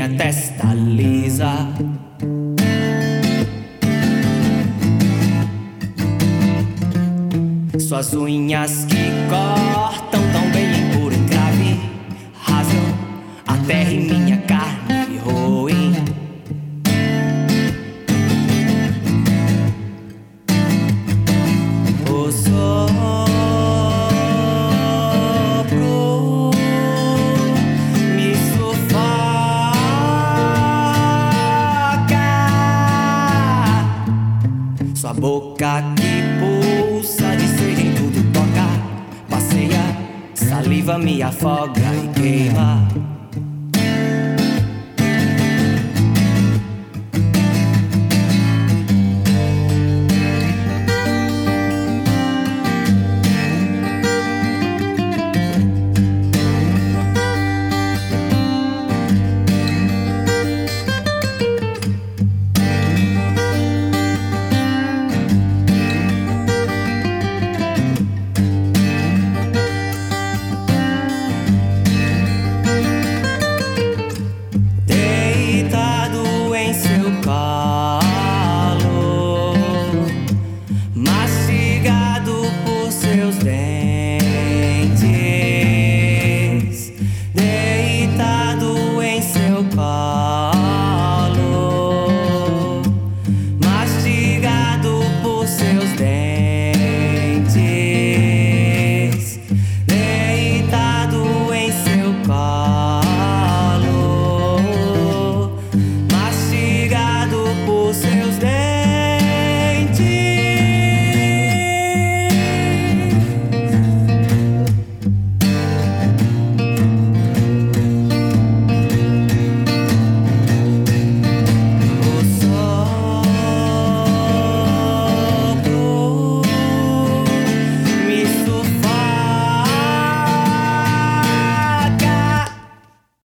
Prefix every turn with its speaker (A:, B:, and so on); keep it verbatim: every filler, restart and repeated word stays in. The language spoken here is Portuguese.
A: minha testa lisa. Suas unhas que cortam tão bem em puro encrave, rasgam a terra e minha carne roem. O sopro me sufoca. Sua boca que pulsa de sede em tudo toca, passeia, saliva me afoga e queima.